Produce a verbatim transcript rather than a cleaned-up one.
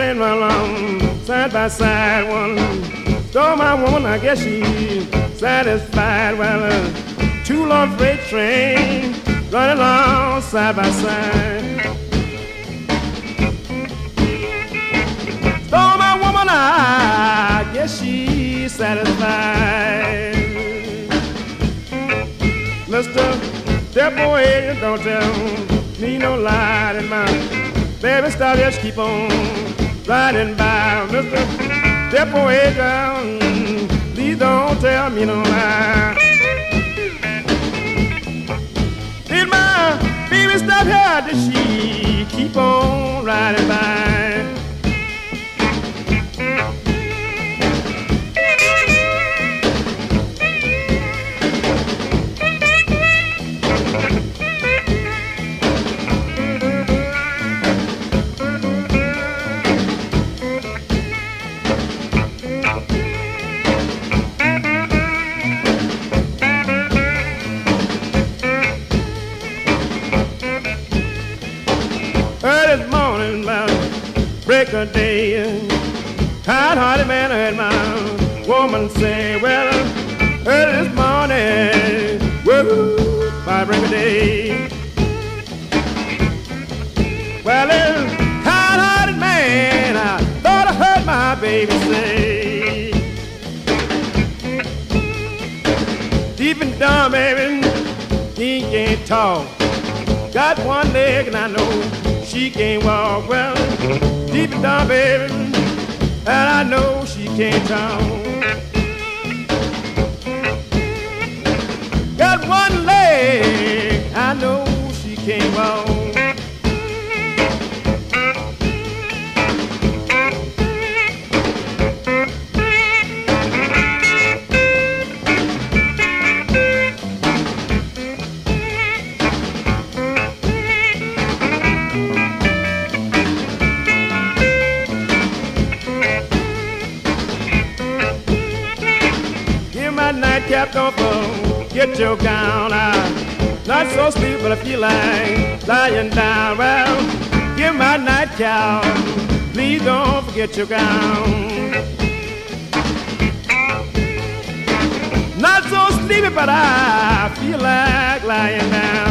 train run along side by side. One stole my woman, I guess she's satisfied. Well, uh, two long freight train running along side by side. Stole my woman, I guess she's satisfied. Mister Depot agent, don't tell me no lie in my baby, stop, just keep on riding by. Mister Depot agent, please don't tell me no lie. Did my baby stop here? Did she keep on riding by? Early this morning, about break of day, kind-hearted man, I heard my woman say, well, early this morning, woo, by break of day. Well, this kind-hearted man, I thought I heard my baby say, deep and dumb, baby, he can't talk. Got one leg and I know she can't walk. Well, deep and down, baby, and I know she can't talk. Got one leg, I know she can't walk. Nightcap, don't forget your gown. I'm not so sleepy, but I feel like lying down. Well, give my nightcap, please don't forget your gown. Not so sleepy, but I feel like lying down.